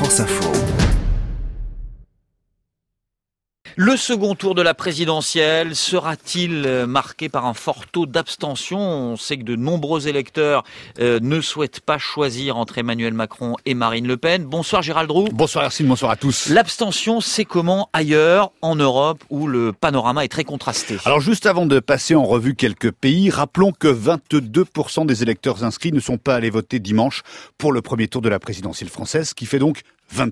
France Info. Le second tour de la présidentielle sera-t-il marqué par un fort taux d'abstention ? On sait que de nombreux électeurs ne souhaitent pas choisir entre Emmanuel Macron et Marine Le Pen. Bonsoir Gérald Roux. Bonsoir Hercine, bonsoir à tous. L'abstention, c'est comment ailleurs en Europe où le panorama est très contrasté ? Alors juste avant de passer en revue quelques pays, rappelons que 22% des électeurs inscrits ne sont pas allés voter dimanche pour le premier tour de la présidentielle française, ce qui fait donc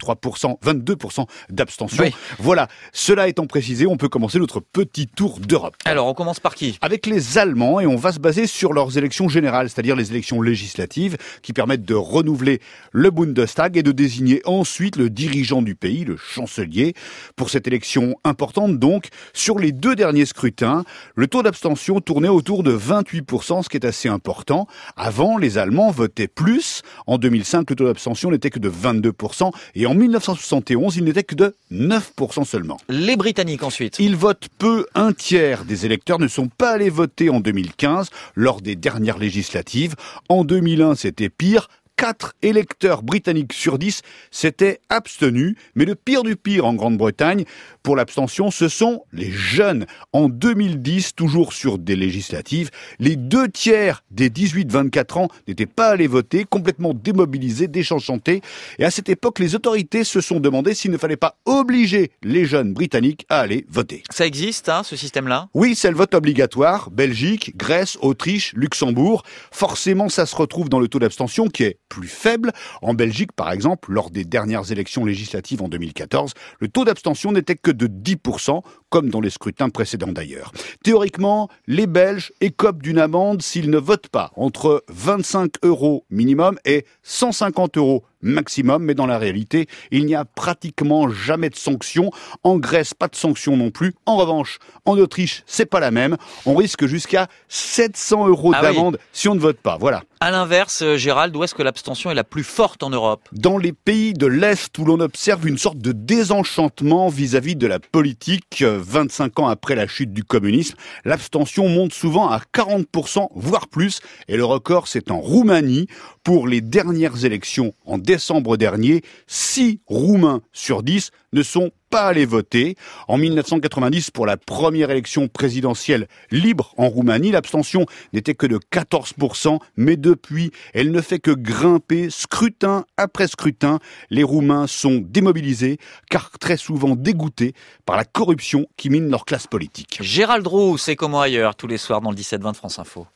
22% d'abstention. Oui. Voilà, cela étant précisé, on peut commencer notre petit tour d'Europe. Alors, on commence par qui ? Avec les Allemands, et on va se baser sur leurs élections générales, c'est-à-dire les élections législatives, qui permettent de renouveler le Bundestag et de désigner ensuite le dirigeant du pays, le chancelier. Pour cette élection importante donc, sur les deux derniers scrutins, le taux d'abstention tournait autour de 28%, ce qui est assez important. Avant, les Allemands votaient plus. En 2005, le taux d'abstention n'était que de 22%. Et en 1971, il n'était que de 9% seulement. Les Britanniques ensuite. Ils votent peu, un tiers des électeurs ne sont pas allés voter en 2015 lors des dernières législatives. En 2001, c'était pire. 4 électeurs britanniques sur 10 s'étaient abstenus. Mais le pire du pire en Grande-Bretagne, pour l'abstention, ce sont les jeunes. En 2010, toujours sur des législatives, les 2 tiers des 18-24 ans n'étaient pas allés voter, complètement démobilisés, désenchantés. Et à cette époque, les autorités se sont demandé s'il ne fallait pas obliger les jeunes britanniques à aller voter. Ça existe, ce système-là ? Oui, c'est le vote obligatoire. Belgique, Grèce, Autriche, Luxembourg. Forcément, ça se retrouve dans le taux d'abstention qui est plus faible. En Belgique, par exemple, lors des dernières élections législatives en 2014, le taux d'abstention n'était que de 10%, comme dans les scrutins précédents d'ailleurs. Théoriquement, les Belges écopent d'une amende s'ils ne votent pas, entre 25 € minimum et 150 € maximum, mais dans la réalité, il n'y a pratiquement jamais de sanctions. En Grèce, pas de sanctions non plus. En revanche, en Autriche, c'est pas la même. On risque jusqu'à 700 € d'amende si on ne vote pas. Voilà. À l'inverse, Gérald, où est-ce que l'abstention est la plus forte en Europe ? Dans les pays de l'Est où l'on observe une sorte de désenchantement vis-à-vis de la politique, 25 ans après la chute du communisme, l'abstention monte souvent à 40%, voire plus. Et le record, c'est en Roumanie. Pour les dernières élections en décembre dernier, 6 Roumains sur 10 ne sont pas allés voter. En 1990, pour la première élection présidentielle libre en Roumanie, l'abstention n'était que de 14%, mais depuis, elle ne fait que grimper scrutin après scrutin. Les Roumains sont démobilisés, car très souvent dégoûtés par la corruption qui mine leur classe politique. Gérald Roux, c'est comment ailleurs, tous les soirs dans le 17-20 de France Info.